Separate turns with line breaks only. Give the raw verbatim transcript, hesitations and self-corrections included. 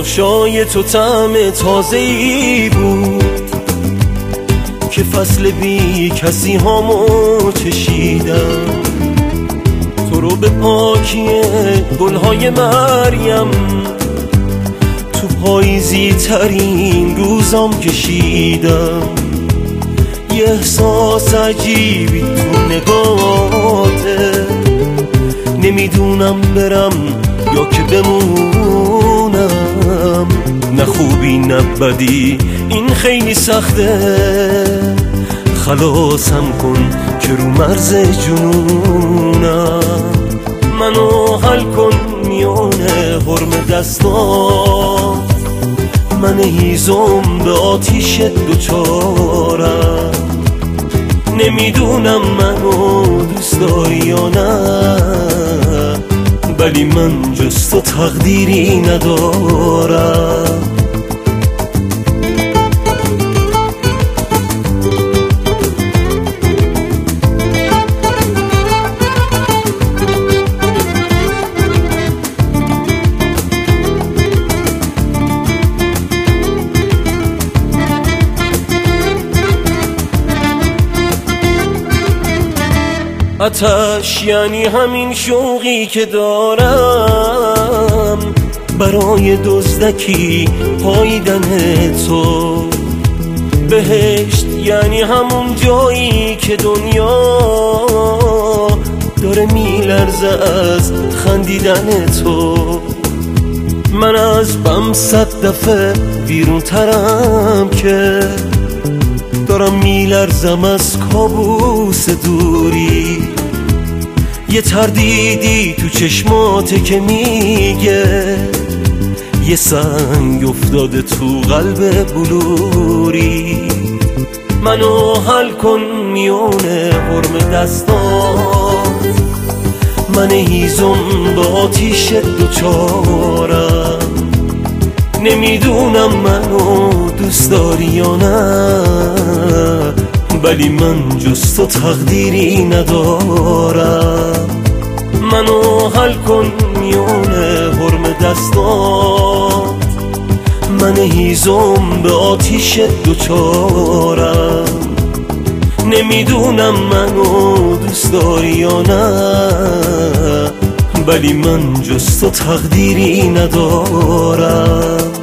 تماشای تو طعم تازه‌ای بود که فصل بی کسی هامو چشیدم. تو رو به پاکی گلهای مریم تو پاییزی ترین روزام کشیدم. یه احساس عجیبی تو نگاهته، نمیدونم برم یا که بمونم. نه خوبی نه بدی این خیلی سخته، خلاصم کن که رو مرز جنونم. منو حل کن میونه حرم دستات، من هیزم به آتیش دوچارم. نمیدونم منو دوست داری یا نه، ولی من جز تو تقدیری ندارم. آتش یعنی همین شوقی که دارم برای دزدکی پاییدن تو. بهشت یعنی همون جایی که دنیا داره میلرزه از خندیدن تو. من از بم صد دفعه بیرون ترم که دارم میلرزم از کابوس دوری. یه تردیدی تو چشماته که میگه یه سنگ افتاده تو قلب بلوری. منو حل کن میونه حرم دستات، من هیزم به آتیش دوچارم. نمیدونم منو دوست داری یا نه، ولی من جز تو تقدیری ندارم. منو حل کن میونه حرم دستات، من هیزم به آتیش دوچارم. نمیدونم منو دوست داری یا نه، ولی من جز تو تقدیری ندارم.